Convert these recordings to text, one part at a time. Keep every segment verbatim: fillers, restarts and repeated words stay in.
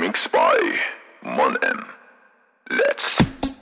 Remix by Mon-M. Let's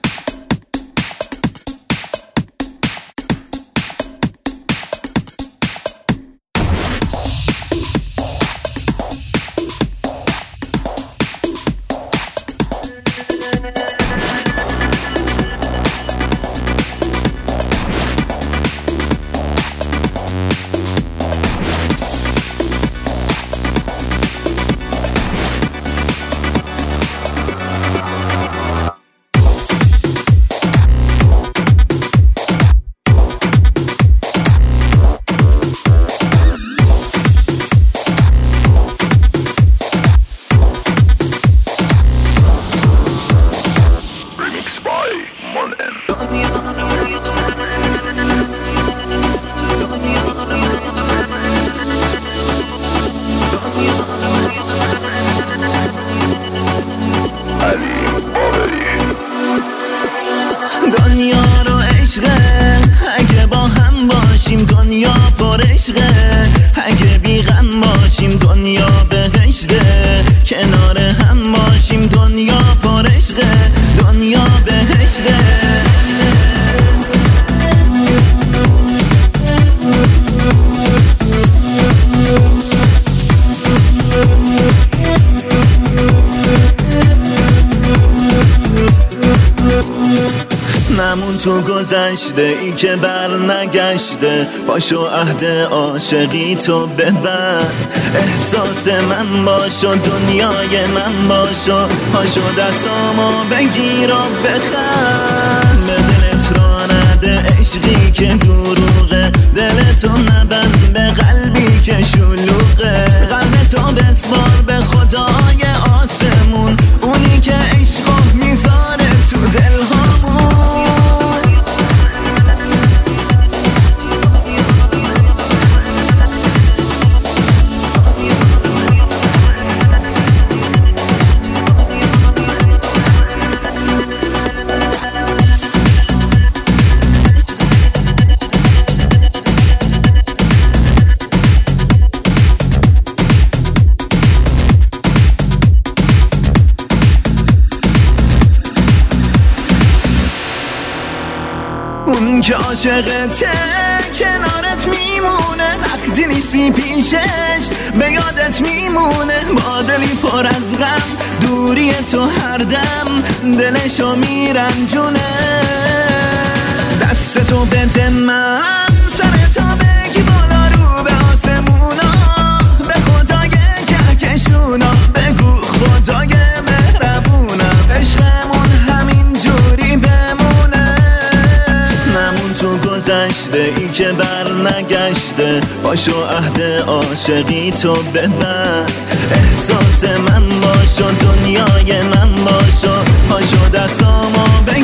دنیا رو عشقه، اگه با هم باشیم دنیا پر عشقه، اگه بی غم باشیم دنیا بهشته، کنار هم باشیم دنیا پر عشقه، دنیا بهشته. نمون تو گذشته ای که بر نگشته، پاشو عهد عاشقی تو ببند، احساس من باشو دنیای من باشو، پاشو دستامو بگیر و بخند، به دلت را نده عشقی که دروغه، دلتو نبند به قلبی که شلوغه، قلبتو بسپار به خدای آسمون، اونی که عشقو میذاره تو دلهامون. اون که عاشقته کنارت میمونه، وقتی نیستی پیشش به یادت میمونه، با دلی پر از غم دوری تو هر دم دلشو میرنجونه، دستتو بده من سرتو بگی بالا رو به آسمونا، به خدای کهکشونا بگو خدای مهربونم، عشقمون همین جوری بمونه. نمون تو گذشته ای که بر نگشته، پاشو عهد عاشقی تو ببند، احساس من باشو دنیای من باشو، پاشو دستامو